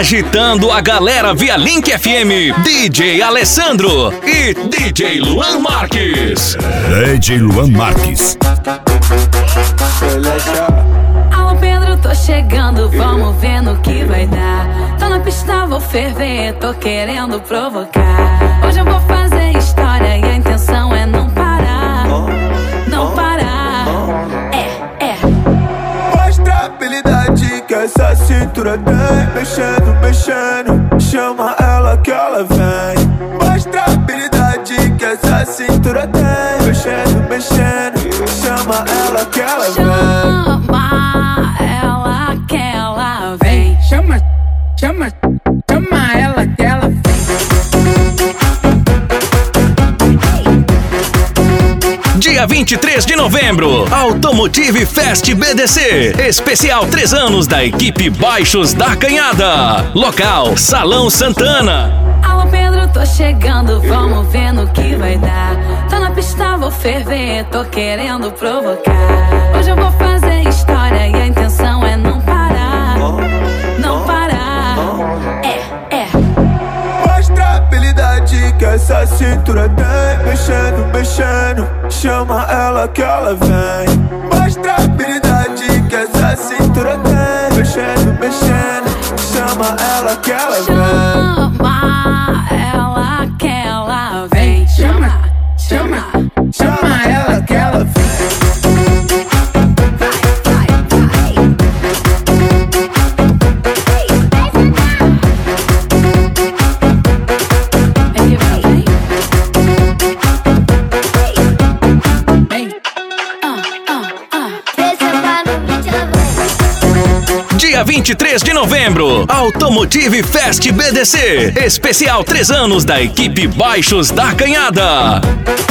agitando a galera via Link FM, DJ Alessandro e DJ Luan Marques. DJ Luan Marques. Alô Pedro, tô chegando, vamos ver no que vai dar. Tô na pista, vou ferver, tô querendo provocar. Hoje eu vou fazer história e a intenção é não parar. Não parar. Mostra a habilidade que essa cintura tem. Mexendo, mexendo, chama ela que ela vem. Mostra a habilidade que essa cintura tem. Mexendo, mexendo, chama ela que ela vem. Chama ela que ela vem. Chama ela que ela vem. Dia 23 de novembro, Automotive Fest BDC. Especial 3 anos da equipe Baixos da Canhada. Local, Salão Santana. Alô Pedro, tô chegando, vamos ver no que vai dar. Tô na pista, vou ferver, tô querendo provocar. Hoje eu vou fazer história e a intenção é não parar. Não parar. Mostra a habilidade que essa cintura tem. Mexendo, mexendo, chama ela que ela vem. Mostra a habilidade que essa cintura tem. Mexendo, mexendo, chama ela que ela vem. Chama ela que ela vem. Chama ela que ela vem. Dia 23 de novembro, Automotive Fest BDC. Especial 3 anos da equipe Baixos da Canhada.